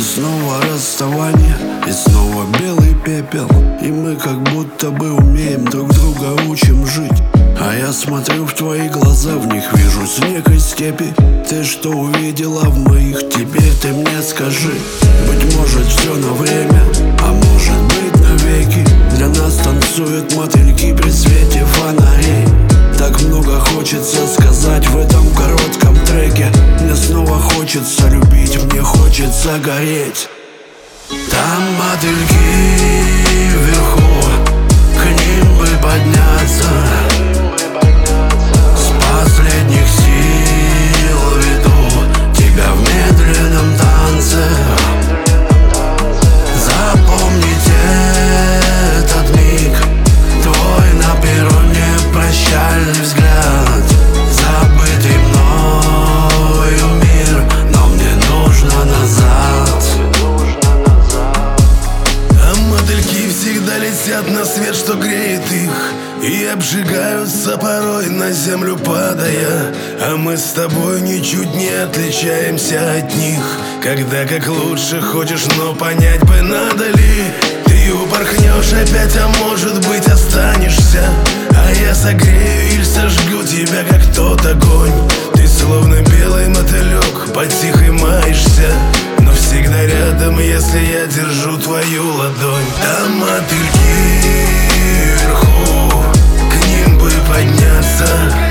снова расставание, и снова белый пепел. И мы как будто бы умеем друг друга, учим жить. А я смотрю в твои глаза, в них вижу снег и степи. Ты что увидела в моих, теперь ты мне скажи. Быть может все на время, а может быть навеки. Для нас танцуют мотыльки при свете фонарей. Так много хочется сказать в этом коротком треке. Мне снова хочется любить, мне хочется гореть. Там мотыльки вверху, к ним бы подняться. С последних сил веду тебя в медленном танце. Запомните этот миг, твой на перроне прощальный взгляд. Забытый мною мир, но мне нужно назад. А мотыльки всегда летят на свет, что греет их, и обжигаются порой, на землю падая. А мы с тобой ничуть не отличаемся от них. Когда как лучше хочешь, но понять бы надо ли. Ты упорхнешь опять, а может быть останешься. А я согрею или сожгу тебя, как тот огонь. Ты словно белый мотылек, потихо маешься, но всегда рядом, если я держу твою ладонь. Там мотыльки вверху, к ним бы подняться.